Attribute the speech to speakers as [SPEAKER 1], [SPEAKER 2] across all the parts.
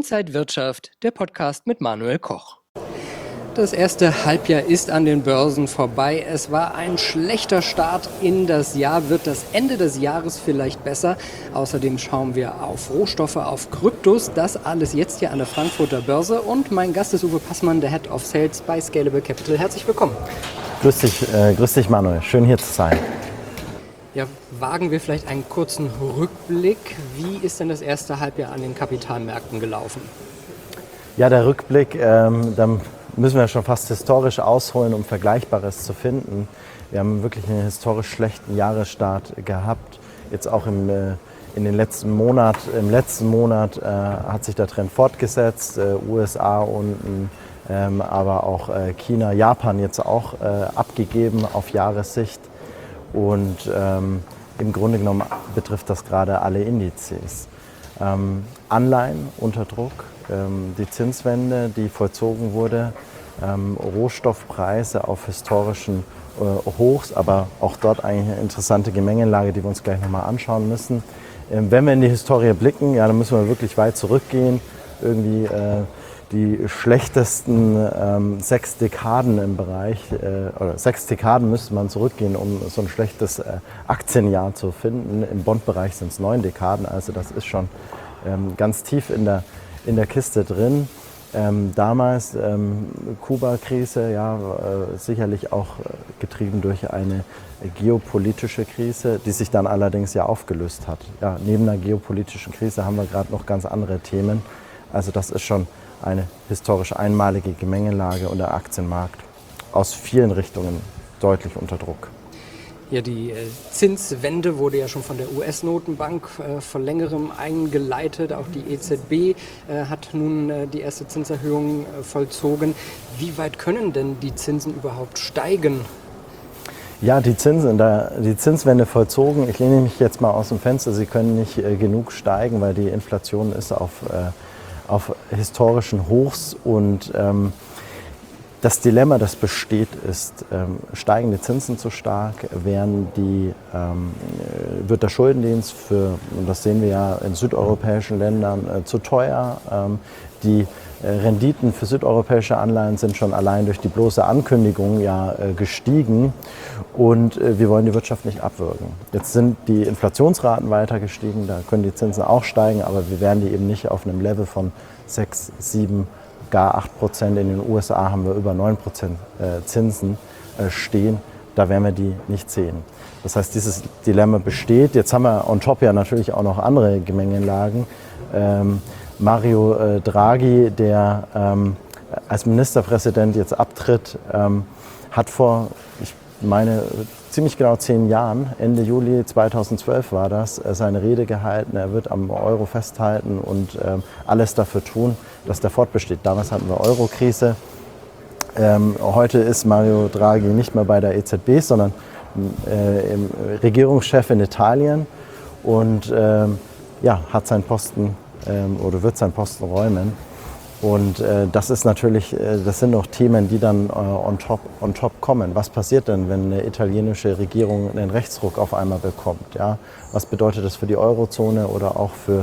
[SPEAKER 1] Inside Wirtschaft, der Podcast mit Manuel Koch. Das erste Halbjahr ist an den Börsen vorbei. Es war ein schlechter Start in das Jahr. Wird das Ende des Jahres vielleicht besser? Außerdem schauen wir auf Rohstoffe, auf Kryptos. Das alles jetzt hier an der Frankfurter Börse. Und mein Gast ist Uwe Passmann, der Head of Sales bei Scalable Capital. Herzlich willkommen.
[SPEAKER 2] Grüß dich Manuel. Schön hier zu sein.
[SPEAKER 1] Ja, wagen wir vielleicht einen kurzen Rückblick. Wie ist denn das erste Halbjahr an den Kapitalmärkten gelaufen?
[SPEAKER 2] Ja, der Rückblick, dann müssen wir schon fast historisch ausholen, um Vergleichbares zu finden. Wir haben wirklich einen historisch schlechten Jahresstart gehabt. Jetzt auch im letzten Monat hat sich der Trend fortgesetzt. USA unten, aber auch China, Japan jetzt auch abgegeben auf Jahressicht. Und im Grunde genommen betrifft das gerade alle Indizes. Anleihen unter Druck, die Zinswende, die vollzogen wurde, Rohstoffpreise auf historischen Hochs, aber auch dort eigentlich eine interessante Gemengelage, die wir uns gleich nochmal anschauen müssen. Wenn wir in die Historie blicken, ja, dann müssen wir wirklich weit zurückgehen. Irgendwie die schlechtesten 6 Dekaden im Bereich, oder 6 Dekaden müsste man zurückgehen, um so ein schlechtes Aktienjahr zu finden. Im Bondbereich sind es 9 Dekaden, also das ist schon ganz tief in der Kiste drin. Damals Kuba-Krise, ja, sicherlich auch getrieben durch eine geopolitische Krise, die sich dann allerdings ja aufgelöst hat. Ja, neben einer geopolitischen Krise haben wir gerade noch ganz andere Themen. Also das ist schon eine historisch einmalige Gemengelage und der Aktienmarkt aus vielen Richtungen deutlich unter Druck.
[SPEAKER 1] Ja, die Zinswende wurde ja schon von der US-Notenbank vor längerem eingeleitet. Auch die EZB hat nun die erste Zinserhöhung vollzogen. Wie weit können denn die Zinsen überhaupt steigen?
[SPEAKER 2] Ja, die Zinswende vollzogen. Ich lehne mich jetzt mal aus dem Fenster. Sie können nicht genug steigen, weil die Inflation ist auf historischen Hochs und das Dilemma, das besteht, ist, steigende Zinsen zu stark, wird der Schuldendienst und das sehen wir ja in südeuropäischen Ländern, zu teuer. Die Renditen für südeuropäische Anleihen sind schon allein durch die bloße Ankündigung ja gestiegen und wir wollen die Wirtschaft nicht abwürgen. Jetzt sind die Inflationsraten weiter gestiegen, da können die Zinsen auch steigen, aber wir werden die eben nicht auf einem Level von 6, 7, gar 8%. In den USA haben wir über 9% Zinsen stehen, da werden wir die nicht sehen. Das heißt, dieses Dilemma besteht. Jetzt haben wir on top ja natürlich auch noch andere Gemengelagen. Mario Draghi, der als Ministerpräsident jetzt abtritt, hat vor, ich meine, ziemlich genau 10 Jahren, Ende Juli 2012 war das, seine Rede gehalten. Er wird am Euro festhalten und alles dafür tun, dass der fortbesteht. Damals hatten wir Euro-Krise. Heute ist Mario Draghi nicht mehr bei der EZB, sondern Regierungschef in Italien und hat seinen Posten oder wird seinen Posten räumen. Und das sind noch Themen, die dann on top kommen. Was passiert denn, wenn eine italienische Regierung einen Rechtsruck auf einmal bekommt? Ja? Was bedeutet das für die Eurozone oder auch für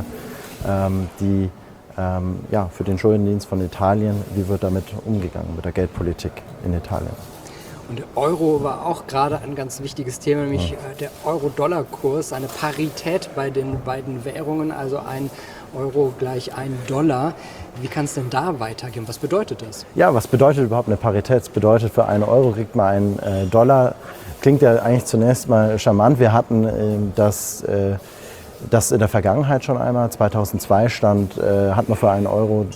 [SPEAKER 2] den Schuldendienst von Italien? Wie wird damit umgegangen mit der Geldpolitik in Italien?
[SPEAKER 1] Und der Euro war auch gerade ein ganz wichtiges Thema, nämlich der Euro-Dollar-Kurs, eine Parität bei den beiden Währungen, also ein Euro gleich ein Dollar. Wie kann es denn da weitergehen? Was bedeutet das? Ja, was bedeutet überhaupt eine Parität? Das bedeutet, für einen Euro kriegt man einen Dollar. Klingt ja eigentlich zunächst mal charmant. Wir hatten das in der Vergangenheit schon einmal. 2002 hat man für einen Euro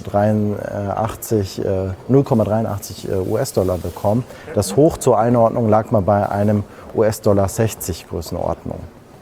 [SPEAKER 1] 0,83 US-Dollar bekommen. Das Hoch zur Einordnung lag mal bei einem US-Dollar 60 Größenordnung.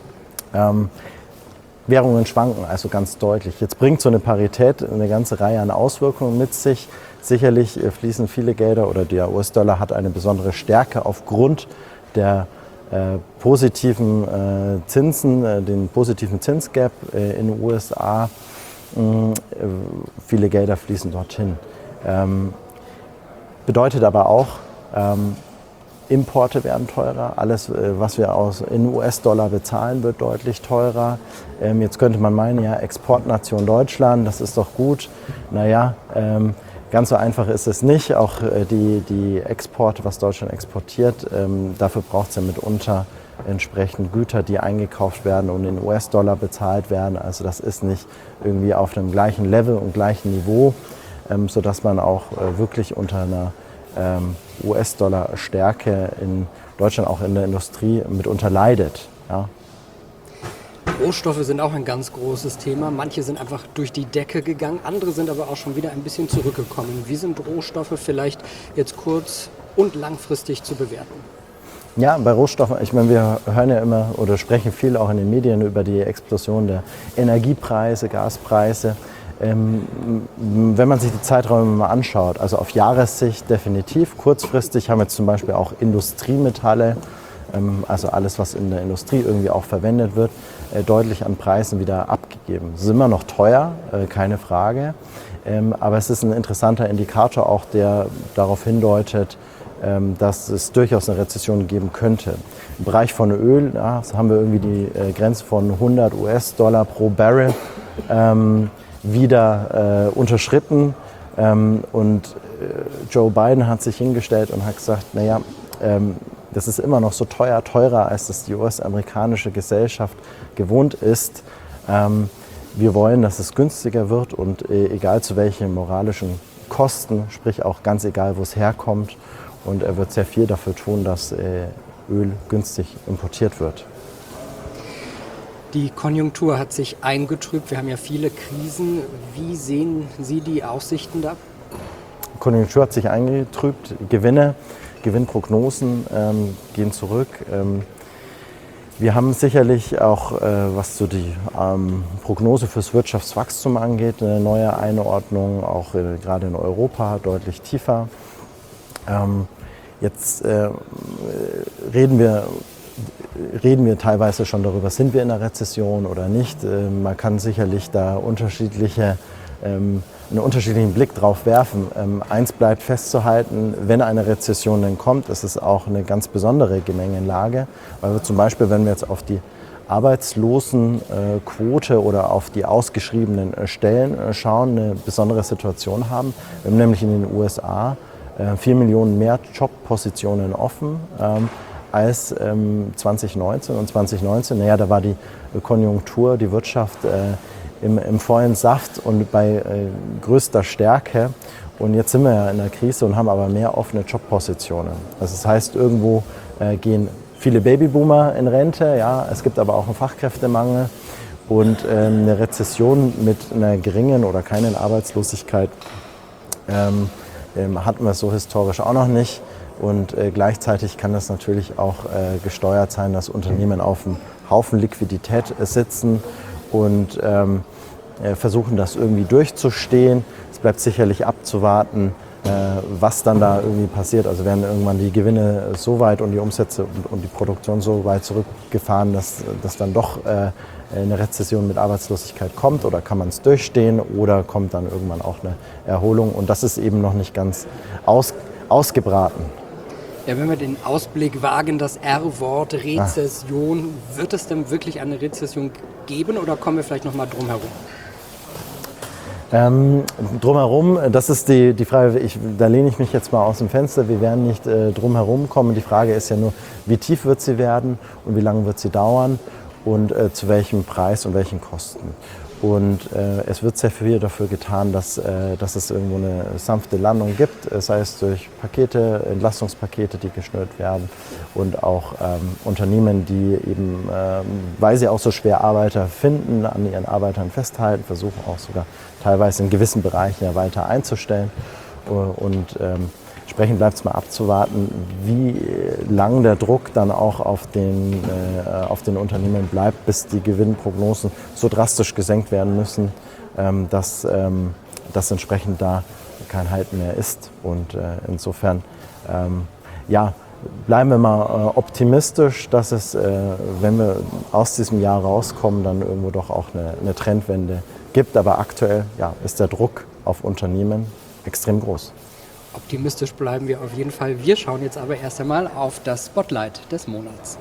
[SPEAKER 1] Währungen schwanken also ganz deutlich. Jetzt bringt so eine Parität eine ganze Reihe an Auswirkungen mit sich. Sicherlich fließen viele Gelder oder der US-Dollar hat eine besondere Stärke aufgrund der positiven Zinsen, den positiven Zinsgap in den USA. Viele Gelder fließen dorthin. Bedeutet aber auch,
[SPEAKER 2] Importe werden teurer, alles, was wir in US-Dollar bezahlen, wird deutlich teurer. Jetzt könnte man meinen, ja, Exportnation Deutschland, das ist doch gut. Naja, ganz so einfach ist es nicht. Auch die Exporte, was Deutschland exportiert, dafür braucht es ja mitunter entsprechend Güter, die eingekauft werden und in US-Dollar bezahlt werden. Also das ist nicht irgendwie auf einem gleichen Level und gleichen Niveau, sodass man auch wirklich unter einer US-Dollar-Stärke in Deutschland auch in der Industrie mitunter leidet. Ja.
[SPEAKER 1] Rohstoffe sind auch ein ganz großes Thema. Manche sind einfach durch die Decke gegangen, andere sind aber auch schon wieder ein bisschen zurückgekommen. Wie sind Rohstoffe vielleicht jetzt kurz- und langfristig zu bewerten?
[SPEAKER 2] Ja, bei Rohstoffen, ich meine, wir hören ja immer oder sprechen viel auch in den Medien über die Explosion der Energiepreise, Gaspreise. Wenn man sich die Zeiträume mal anschaut, also auf Jahressicht definitiv, kurzfristig haben wir zum Beispiel auch Industriemetalle, also alles, was in der Industrie irgendwie auch verwendet wird, deutlich an Preisen wieder abgegeben. Es ist immer noch teuer, keine Frage, aber es ist ein interessanter Indikator auch, der darauf hindeutet, dass es durchaus eine Rezession geben könnte. Im Bereich von Öl haben wir irgendwie die Grenze von 100 US-Dollar pro Barrel wieder unterschritten. Und Joe Biden hat sich hingestellt und hat gesagt, naja, das ist immer noch so teuer, teurer, als das die US-amerikanische Gesellschaft gewohnt ist. Wir wollen, dass es günstiger wird und egal zu welchen moralischen Kosten, sprich auch ganz egal, wo es herkommt. Und er wird sehr viel dafür tun, dass Öl günstig importiert wird.
[SPEAKER 1] Die Konjunktur hat sich eingetrübt. Wir haben ja viele Krisen. Wie sehen Sie die Aussichten da?
[SPEAKER 2] Die Konjunktur hat sich eingetrübt. Gewinnprognosen gehen zurück. Wir haben sicherlich auch, was so die Prognose fürs Wirtschaftswachstum angeht, eine neue Einordnung, auch gerade in Europa deutlich tiefer. Jetzt reden wir teilweise schon darüber, sind wir in einer Rezession oder nicht. Man kann sicherlich da einen unterschiedlichen Blick drauf werfen. Eins bleibt festzuhalten, wenn eine Rezession dann kommt, ist es auch eine ganz besondere Gemengelage. Weil wir zum Beispiel, wenn wir jetzt auf die Arbeitslosenquote oder auf die ausgeschriebenen Stellen schauen, eine besondere Situation haben. Wir haben nämlich in den USA 4 Millionen mehr Jobpositionen offen als 2019. Und 2019, naja, da war die Konjunktur, die Wirtschaft im vollen Saft und bei größter Stärke. Und jetzt sind wir ja in der Krise und haben aber mehr offene Jobpositionen. Also das heißt, irgendwo gehen viele Babyboomer in Rente, ja, es gibt aber auch einen Fachkräftemangel. Und eine Rezession mit einer geringen oder keinen Arbeitslosigkeit hatten wir so historisch auch noch nicht. Und gleichzeitig kann das natürlich auch gesteuert sein, dass Unternehmen auf einem Haufen Liquidität sitzen und versuchen, das irgendwie durchzustehen. Es bleibt sicherlich abzuwarten, was dann da irgendwie passiert. Also werden irgendwann die Gewinne so weit und die Umsätze und die Produktion so weit zurückgefahren, dass dann doch eine Rezession mit Arbeitslosigkeit kommt, oder kann man es durchstehen, oder kommt dann irgendwann auch eine Erholung, und das ist eben noch nicht ganz ausgebraten.
[SPEAKER 1] Ja, wenn wir den Ausblick wagen, das R-Wort Rezession, wird es denn wirklich eine Rezession geben, oder kommen wir vielleicht noch mal drum herum?
[SPEAKER 2] Drumherum, das ist die Frage, da lehne ich mich jetzt mal aus dem Fenster, wir werden nicht drumherum kommen. Die Frage ist ja nur, wie tief wird sie werden und wie lange wird sie dauern und zu welchem Preis und welchen Kosten. Und es wird sehr viel dafür getan, dass es irgendwo eine sanfte Landung gibt, sei es durch Pakete, Entlastungspakete, die geschnürt werden, und auch Unternehmen, die eben, weil sie auch so schwer Arbeiter finden, an ihren Arbeitern festhalten, versuchen auch sogar teilweise in gewissen Bereichen ja weiter einzustellen. Und entsprechend bleibt es mal abzuwarten, wie lang der Druck dann auch auf den Unternehmen bleibt, bis die Gewinnprognosen so drastisch gesenkt werden müssen, dass entsprechend da kein Halten mehr ist. Und insofern, bleiben wir mal optimistisch, dass es, wenn wir aus diesem Jahr rauskommen, dann irgendwo doch auch eine Trendwende gibt. Aber aktuell ist der Druck auf Unternehmen extrem groß.
[SPEAKER 1] Optimistisch bleiben wir auf jeden Fall. Wir schauen jetzt aber erst einmal auf das Spotlight des Monats.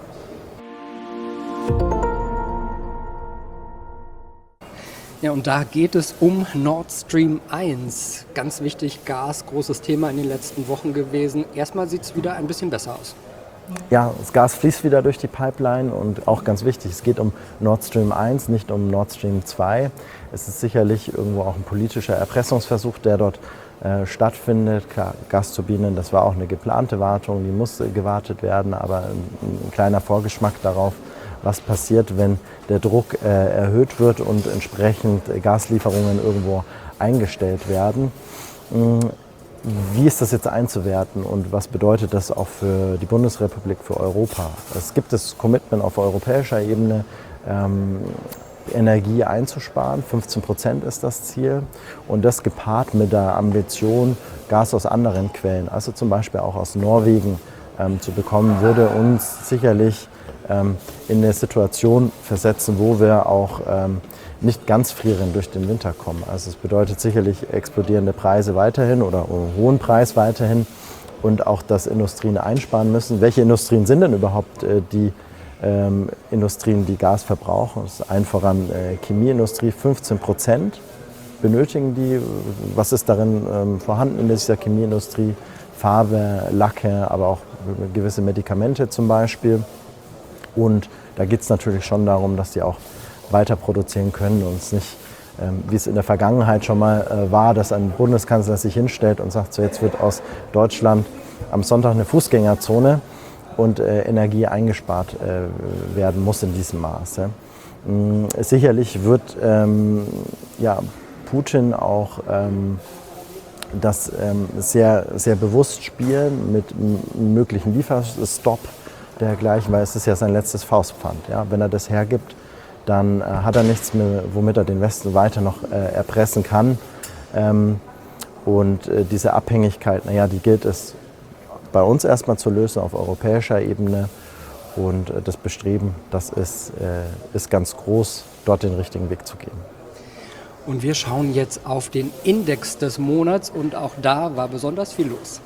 [SPEAKER 1] Ja, und da geht es um Nord Stream 1. Ganz wichtig, Gas, großes Thema in den letzten Wochen gewesen. Erstmal sieht es wieder ein bisschen besser aus.
[SPEAKER 2] Ja, das Gas fließt wieder durch die Pipeline und auch ganz wichtig, es geht um Nord Stream 1, nicht um Nord Stream 2. Es ist sicherlich irgendwo auch ein politischer Erpressungsversuch, der dort stattfindet. Klar, Gasturbinen, das war auch eine geplante Wartung, die muss gewartet werden, aber ein kleiner Vorgeschmack darauf, was passiert, wenn der Druck erhöht wird und entsprechend Gaslieferungen irgendwo eingestellt werden. Wie ist das jetzt einzuwerten und was bedeutet das auch für die Bundesrepublik, für Europa? Es gibt das Commitment auf europäischer Ebene, Energie einzusparen. 15% ist das Ziel. Und das gepaart mit der Ambition, Gas aus anderen Quellen, also zum Beispiel auch aus Norwegen, zu bekommen, würde uns sicherlich in eine Situation versetzen, wo wir auch nicht ganz frierend durch den Winter kommen. Also es bedeutet sicherlich explodierende Preise weiterhin oder einen hohen Preis weiterhin und auch, dass Industrien einsparen müssen. Welche Industrien sind denn überhaupt die Industrien, die Gas verbrauchen? Das ist allen voran Chemieindustrie, 15% benötigen die. Was ist darin vorhanden in dieser Chemieindustrie? Farbe, Lacke, aber auch gewisse Medikamente zum Beispiel. Und da geht es natürlich schon darum, dass die auch weiter produzieren können und es nicht, wie es in der Vergangenheit schon mal war, dass ein Bundeskanzler sich hinstellt und sagt, so jetzt wird aus Deutschland am Sonntag eine Fußgängerzone und Energie eingespart werden muss in diesem Maße. Sicherlich wird Putin auch das sehr, sehr bewusst spielen mit einem möglichen Lieferstopp dergleichen, weil es ist ja sein letztes Faustpfand. Ja? Wenn er das hergibt, dann hat er nichts mehr, womit er den Westen weiter noch erpressen kann. Und diese Abhängigkeit, die gilt es bei uns erstmal zu lösen auf europäischer Ebene. Und das Bestreben, das ist ganz groß, dort den richtigen Weg zu gehen.
[SPEAKER 1] Und wir schauen jetzt auf den Index des Monats und auch da war besonders viel los.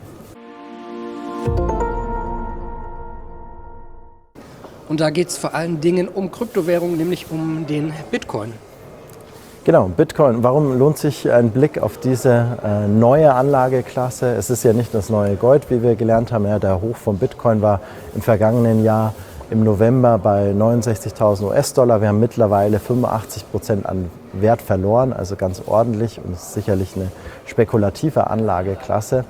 [SPEAKER 1] Und da geht es vor allen Dingen um Kryptowährungen, nämlich um den Bitcoin.
[SPEAKER 2] Genau, Bitcoin. Warum lohnt sich ein Blick auf diese neue Anlageklasse? Es ist ja nicht das neue Gold, wie wir gelernt haben. Ja, der Hoch von Bitcoin war im vergangenen Jahr im November bei 69.000 US-Dollar. Wir haben mittlerweile 85% an Wert verloren, also ganz ordentlich und ist sicherlich eine spekulative Anlageklasse.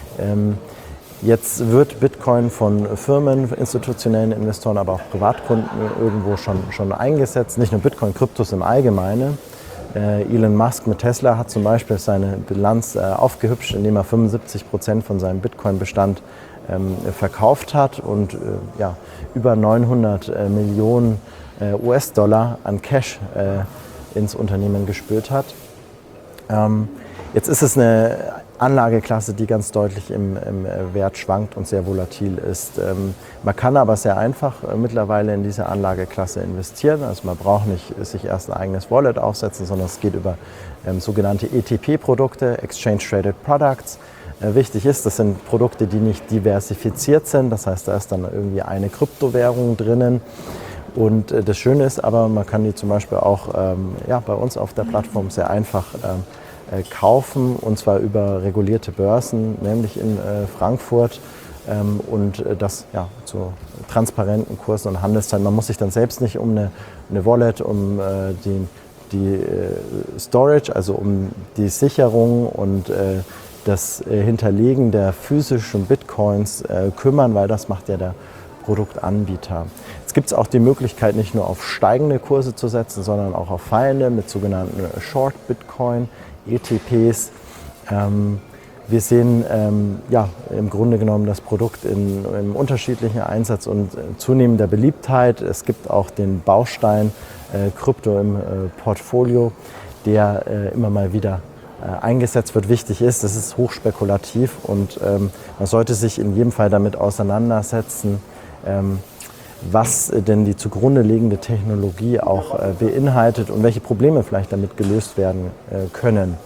[SPEAKER 2] Jetzt wird Bitcoin von Firmen, institutionellen Investoren, aber auch Privatkunden irgendwo schon eingesetzt. Nicht nur Bitcoin, Kryptos im Allgemeinen. Elon Musk mit Tesla hat zum Beispiel seine Bilanz aufgehübscht, indem er 75% von seinem Bitcoin-Bestand verkauft hat und über 900 Millionen US-Dollar an Cash ins Unternehmen gespült hat. Jetzt ist es eine Anlageklasse, die ganz deutlich im Wert schwankt und sehr volatil ist. Man kann aber sehr einfach mittlerweile in diese Anlageklasse investieren. Also man braucht nicht sich erst ein eigenes Wallet aufsetzen, sondern es geht über sogenannte ETP-Produkte, Exchange Traded Products. Wichtig ist, das sind Produkte, die nicht diversifiziert sind. Das heißt, da ist dann irgendwie eine Kryptowährung drinnen. Und das Schöne ist aber, man kann die zum Beispiel auch bei uns auf der Plattform sehr einfach kaufen, und zwar über regulierte Börsen, nämlich in Frankfurt, und das zu transparenten Kursen und Handelszeiten. Man muss sich dann selbst nicht um eine Wallet, um die Storage, also um die Sicherung und das Hinterlegen der physischen Bitcoins kümmern, weil das macht ja der Produktanbieter. Jetzt gibt es auch die Möglichkeit, nicht nur auf steigende Kurse zu setzen, sondern auch auf fallende mit sogenannten Short Bitcoin, ETPs. Wir sehen im Grunde genommen das Produkt im unterschiedlichen Einsatz und zunehmender Beliebtheit. Es gibt auch den Baustein Krypto im Portfolio, der immer mal wieder eingesetzt wird. Wichtig ist, das ist hochspekulativ und man sollte sich in jedem Fall damit auseinandersetzen, was denn die zugrunde liegende Technologie auch beinhaltet und welche Probleme vielleicht damit gelöst werden können.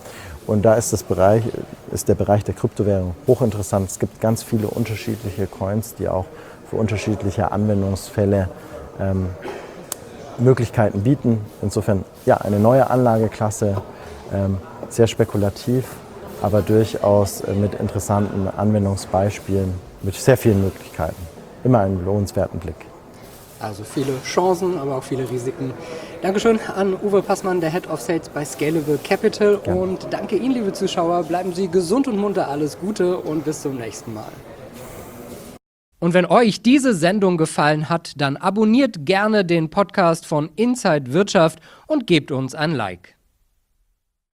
[SPEAKER 2] Und da ist der Bereich der Kryptowährung hochinteressant. Es gibt ganz viele unterschiedliche Coins, die auch für unterschiedliche Anwendungsfälle Möglichkeiten bieten. Insofern ja, eine neue Anlageklasse, sehr spekulativ, aber durchaus mit interessanten Anwendungsbeispielen, mit sehr vielen Möglichkeiten. Immer einen lohnenswerten Blick.
[SPEAKER 1] Also viele Chancen, aber auch viele Risiken. Dankeschön an Uwe Passmann, der Head of Sales bei Scalable Capital.
[SPEAKER 2] Gerne.
[SPEAKER 1] Und danke Ihnen, liebe Zuschauer. Bleiben Sie gesund und munter, alles Gute und bis zum nächsten Mal. Und wenn euch diese Sendung gefallen hat, dann abonniert gerne den Podcast von Inside Wirtschaft und gebt uns ein Like.